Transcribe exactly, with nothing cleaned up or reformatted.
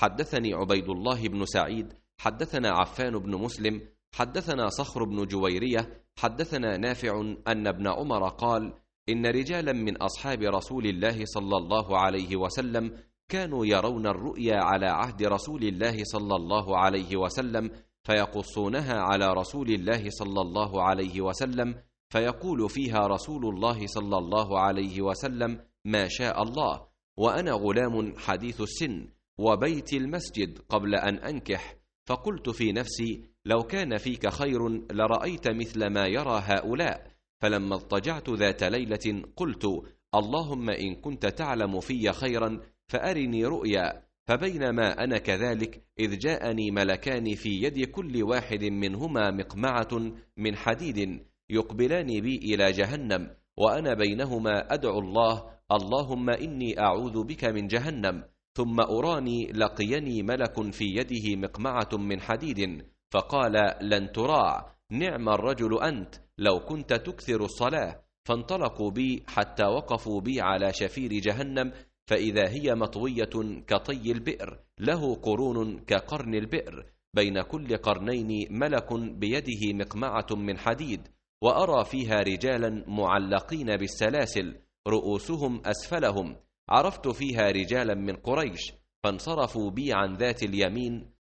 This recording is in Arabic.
حدثني عبيد الله بن سعيد حدثنا عفان بن مسلم حدثنا صخر بن جويرية حدثنا نافع أن ابن عمر قال: إن رجالا من أصحاب رسول الله صلى الله عليه وسلم كانوا يرون الرؤيا على عهد رسول الله صلى الله عليه وسلم فيقصونها على رسول الله صلى الله عليه وسلم، فيقول فيها رسول الله صلى الله عليه وسلم: ما شاء الله، وأنا غلام حديث السن وبيت المسجد قبل أن أنكح، فقلت في نفسي: لو كان فيك خير لرأيت مثل ما يرى هؤلاء. فلما اضطجعت ذات ليلة قلت: اللهم إن كنت تعلم في خيرا فأرني رؤيا. فبينما أنا كذلك إذ جاءني ملكان في يد كل واحد منهما مقمعة من حديد يقبلان بي إلى جهنم، وأنا بينهما أدعو الله: اللهم إني أعوذ بك من جهنم. ثم أراني لقيني ملك في يده مقمعة من حديد فقال: لن تراع، نعم الرجل أنت، لو كنت تكثر الصلاة. فانطلقوا بي حتى وقفوا بي على شفير جهنم، فإذا هي مطوية كطي البئر، له قرون كقرن البئر، بين كل قرنين ملك بيده مقمعة من حديد، وأرى فيها رجالا معلقين بالسلاسل رؤوسهم أسفلهم، عرفت فيها رجالا من قريش، فانصرفوا بي عن ذات اليمين